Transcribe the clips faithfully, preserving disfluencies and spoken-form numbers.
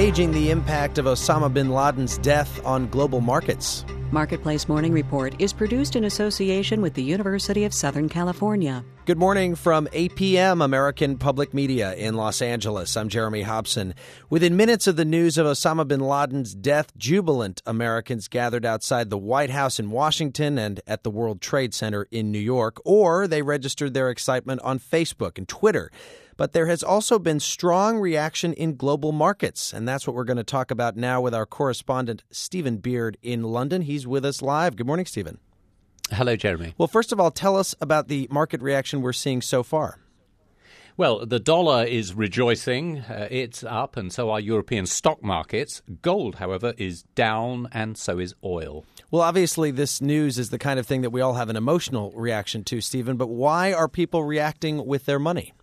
gauging the impact of Osama bin Laden's death on global markets. Marketplace Morning Report is produced in association with the University of Southern California. Good morning from A P M, American Public Media in Los Angeles. I'm Jeremy Hobson. Within minutes of the news of Osama bin Laden's death, jubilant Americans gathered outside the White House in Washington and at the World Trade Center in New York, or they registered their excitement on Facebook and Twitter. But there has also been strong reaction in global markets, and that's what we're going to talk about now with our correspondent, Stephen Beard in London. He's with us live. Good morning, Stephen. Hello, Jeremy. Well, first of all, tell us about the market reaction we're seeing so far. Well, the dollar is rejoicing. Uh, it's up, and so are European stock markets. Gold, however, is down, and so is oil. Well, obviously, this news is the kind of thing that we all have an emotional reaction to, Stephen, but why are people reacting with their money?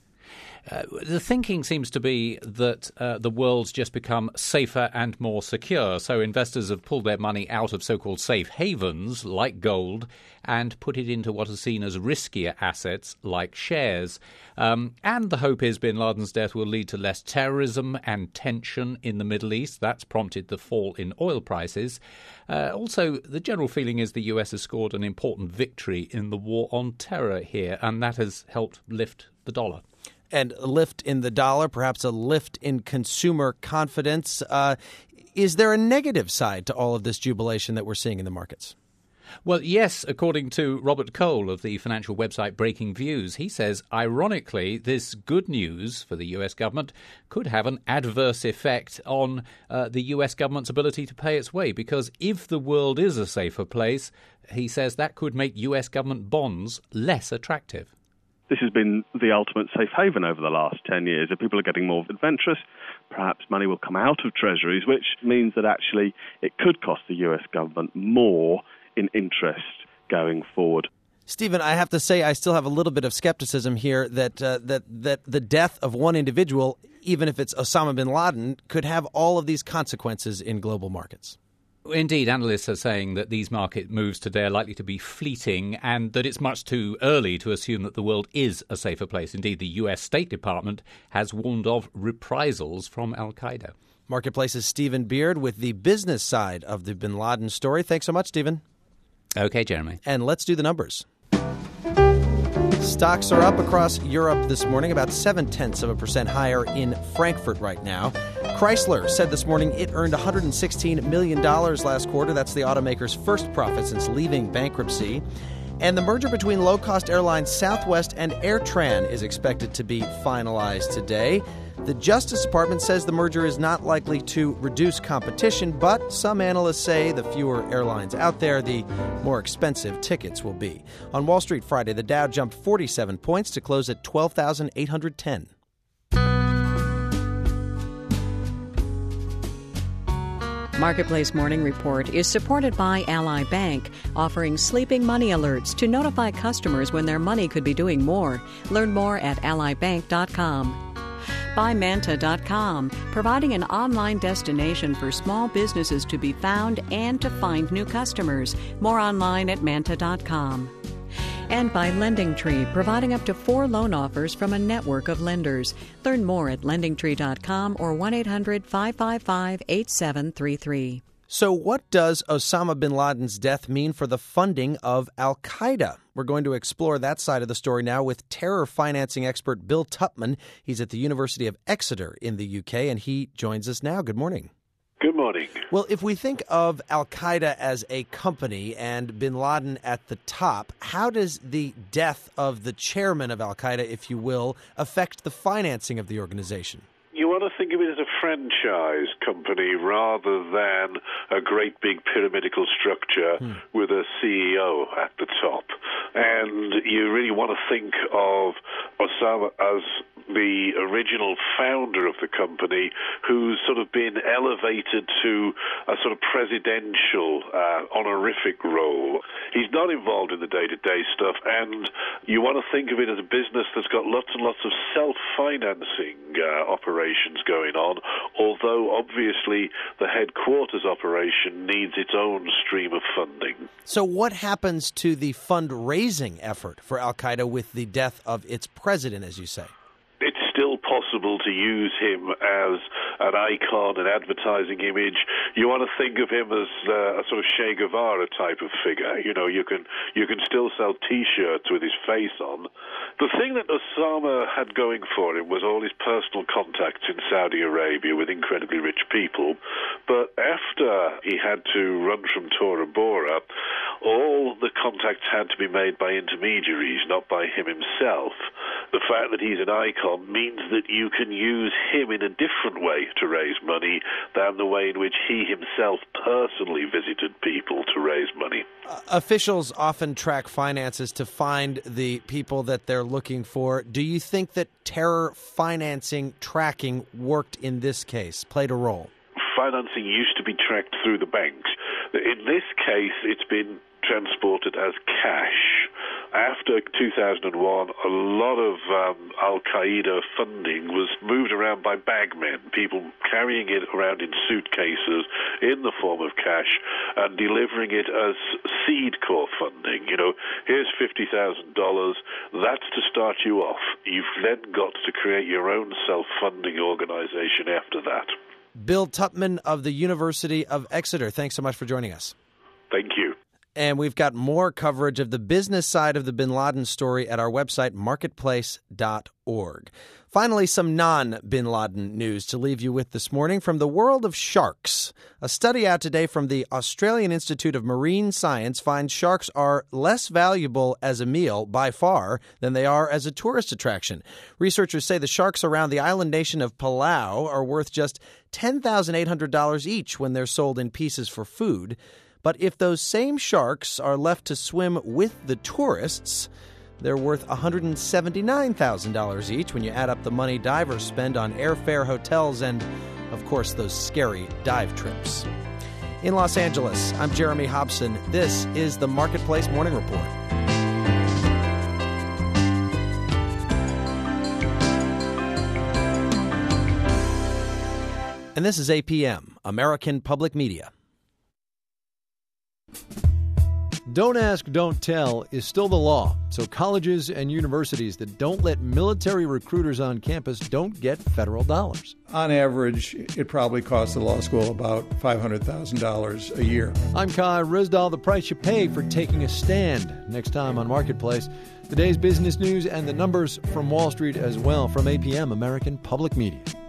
Uh, the thinking seems to be that uh, the world's just become safer and more secure. So investors have pulled their money out of so-called safe havens like gold and put it into what are seen as riskier assets like shares. Um, and the hope is bin Laden's death will lead to less terrorism and tension in the Middle East. That's prompted the fall in oil prices. Uh, also, the general feeling is the U S has scored an important victory in the war on terror here, and that has helped lift the dollar. And a lift in the dollar, perhaps a lift in consumer confidence. Uh, is there a negative side to all of this jubilation that we're seeing in the markets? Well, yes, according to Robert Cole of the financial website Breaking Views. He says, ironically, this good news for the U S government could have an adverse effect on uh, the U S government's ability to pay its way, because if the world is a safer place, he says that could make U S government bonds less attractive. This has been the ultimate safe haven over the last ten years. If people are getting more adventurous, perhaps money will come out of treasuries, which means that actually it could cost the U S government more in interest going forward. Stephen, I have to say I still have a little bit of skepticism here that uh, that that the death of one individual, even if it's Osama bin Laden, could have all of these consequences in global markets. Indeed, analysts are saying that these market moves today are likely to be fleeting and that it's much too early to assume that the world is a safer place. Indeed, the U S State Department has warned of reprisals from al-Qaeda. Marketplace's Stephen Beard with the business side of the bin Laden story. Thanks so much, Stephen. Okay, Jeremy. And let's do the numbers. Stocks are up across Europe this morning, about seven-tenths of a percent higher in Frankfurt right now. Chrysler said this morning it earned one hundred sixteen million dollars last quarter. That's the automaker's first profit since leaving bankruptcy. And the merger between low-cost airlines Southwest and AirTran is expected to be finalized today. The Justice Department says the merger is not likely to reduce competition, but some analysts say the fewer airlines out there, the more expensive tickets will be. On Wall Street Friday, the Dow jumped forty-seven points to close at twelve thousand eight hundred ten. Marketplace Morning Report is supported by Ally Bank, offering sleeping money alerts to notify customers when their money could be doing more. Learn more at ally bank dot com. By Manta dot com, providing an online destination for small businesses to be found and to find new customers. More online at Manta dot com. And by LendingTree, providing up to four loan offers from a network of lenders. Learn more at lending tree dot com or one eight hundred five five five eight seven three three. So what does Osama bin Laden's death mean for the funding of al-Qaeda? We're going to explore that side of the story now with terror financing expert Bill Tupman. He's at the University of Exeter in the U K, and he joins us now. Good morning. Good morning. Well, if we think of al-Qaeda as a company and bin Laden at the top, how does the death of the chairman of al-Qaeda, if you will, affect the financing of the organization? You want to think of it as a franchise company rather than a great big pyramidical structure hmm. with a C E O at the top. And you really want to think of Osama as the original founder of the company, who's sort of been elevated to a sort of presidential uh, honorific role. He's not involved in the day-to-day stuff, and you want to think of it as a business that's got lots and lots of self-financing uh, operations going on, although obviously the headquarters operation needs its own stream of funding. So what happens to the fundraising effort for al-Qaeda with the death of its president, as you say? It's still possible possible to use him as an icon, an advertising image. You want to think of him as uh, a sort of Che Guevara type of figure. You know, you can you can still sell T-shirts with his face on. The thing that Osama had going for him was all his personal contacts in Saudi Arabia with incredibly rich people. But after he had to run from Tora Bora, all the contacts had to be made by intermediaries, not by him himself. The fact that he's an icon means that you can use him in a different way to raise money than the way in which he himself personally visited people to raise money. Uh, officials often track finances to find the people that they're looking for. Do you think that terror financing tracking worked in this case, played a role? Financing used to be tracked through the banks. In this case, it's been transported as cash. After two thousand one, a lot of um, Al-Qaeda funding was moved around by bagmen, people carrying it around in suitcases in the form of cash and delivering it as seed corps funding. You know, here's fifty thousand dollars, that's to start you off. You've then got to create your own self-funding organization after that. Bill Tupman of the University of Exeter, thanks so much for joining us. Thank you. And we've got more coverage of the business side of the bin Laden story at our website, marketplace dot org. Finally, some non-bin Laden news to leave you with this morning from the world of sharks. A study out today from the Australian Institute of Marine Science finds sharks are less valuable as a meal by far than they are as a tourist attraction. Researchers say the sharks around the island nation of Palau are worth just ten thousand eight hundred dollars each when they're sold in pieces for food. But if those same sharks are left to swim with the tourists, they're worth one hundred seventy-nine thousand dollars each when you add up the money divers spend on airfare, hotels, and, of course, those scary dive trips. In Los Angeles, I'm Jeremy Hobson. This is the Marketplace Morning Report. And this is A P M, American Public Media. Don't ask, don't tell is still the law, so colleges and universities that don't let military recruiters on campus don't get federal dollars. On average, it probably costs the law school about five hundred thousand dollars a year. I'm Kai Risdahl. The price you pay for taking a stand. Next time on Marketplace, the day's business news and the numbers from Wall Street as well from A P M, American Public Media.